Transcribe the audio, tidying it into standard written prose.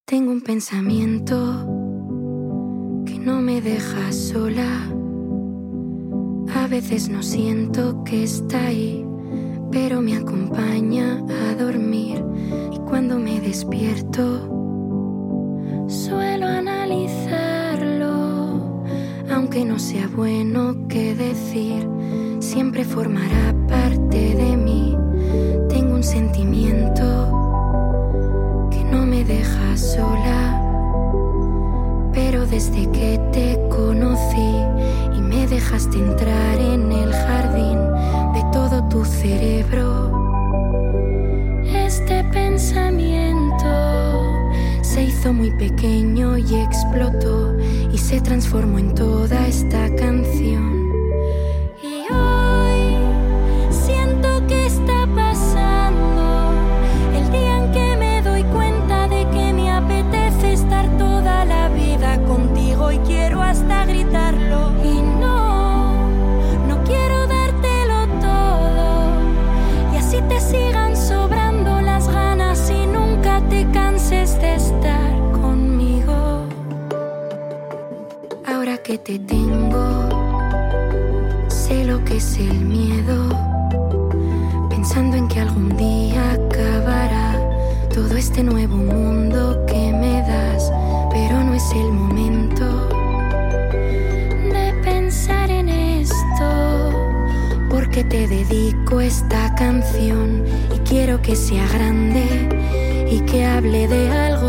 Tengo un pensamiento que no me deja sola. A veces no siento que está ahí, pero me acompaña a dormir. Y cuando me despierto, suelo analizarlo. Aunque no sea bueno que decir, siempre formará parte de mí. Tengo un sentimiento que no me deja sola, pero desde que te conocí y me dejaste entrar en el jardín de todo tu cerebro, este pensamiento se hizo muy pequeño y explotó y se transformó en toda esta canción. Y hoy siento que está pasando el día en que me doy cuenta de que me apetece estar toda la vida contigo y quiero hasta gritarlo. Y no quiero dártelo todo y así te sigan sobrando las ganas y nunca te canses de estar conmigo. Ahora que te tengo, sé lo que es el miedo, pensando en que algún día acabará todo este nuevo mundo que me das, pero no es el momento de pensar en esto, porque te dedico esta canción y quiero que sea grande y que hable de algo